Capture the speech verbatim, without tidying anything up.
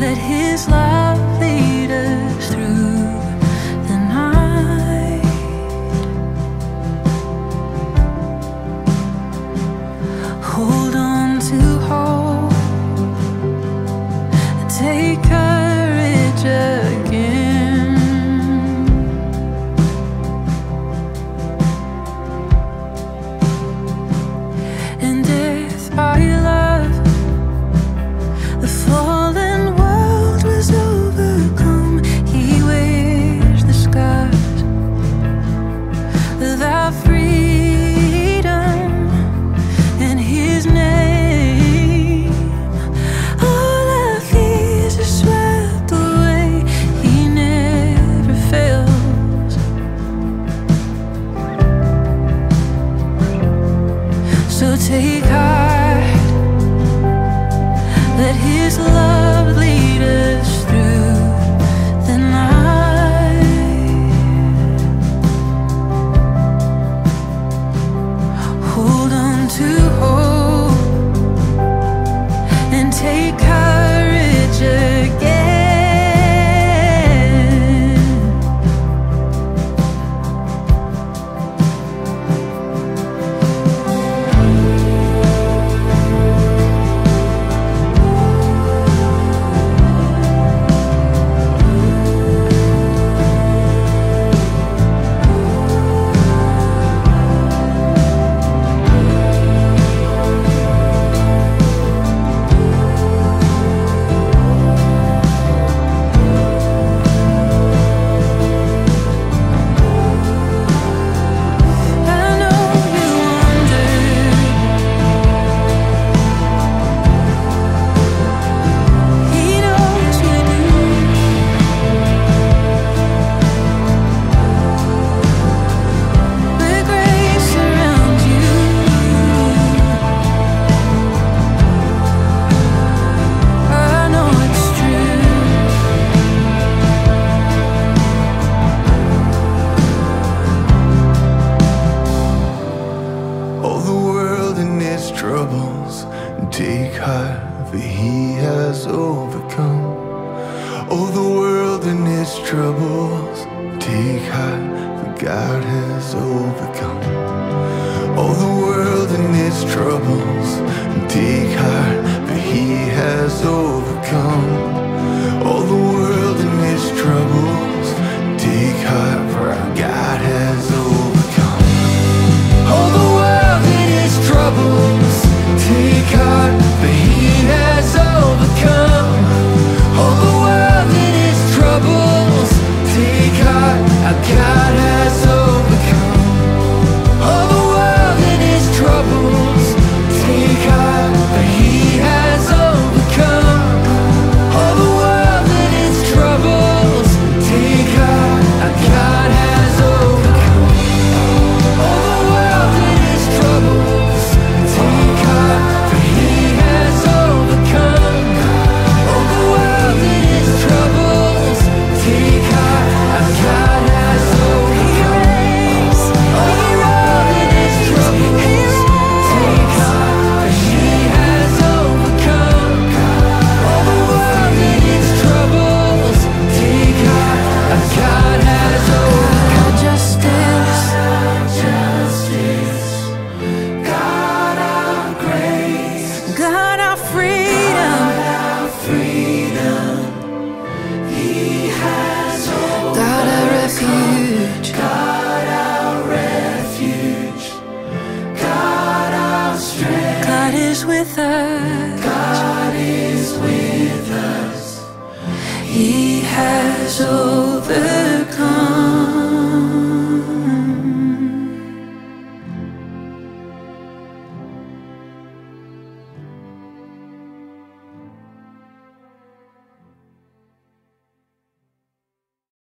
Let His love lead us through the night. Hold on to hope, take courage again. And death by love, the fallen world was overcome. He wears the scars of our freedom in His name. All our fears are swept away. He never fails. So take heart, let His love lead us through the night. Hold on to hope and take courage again. Troubles, take heart, for He has overcome. Oh, the world and its troubles, take heart, for God has overcome. Oh, the world and its troubles, take heart, for He has overcome. Oh, the world and its troubles, take heart, for our God has overcome. Oh, the world and its troubles, take heart, for He has overcome. Oh, the world and its troubles, take heart, our God has overcome. Oh, the world and its troubles, take heart, for He has overcome. Oh, the world and its troubles, take heart, our God has overcome. Oh, the world and its troubles, take heart, for He has overcome. Oh, the world and its troubles, take heart, our God has overcome. Oh, the world and its troubles, take heart, for He has overcome. Oh, the world and its troubles, take heart, our God has overcome. Justice, God our grace, God our freedom, our freedom, He has overcome. God our refuge, God our refuge, God our strength, God is with us. God is with us. He has overcome.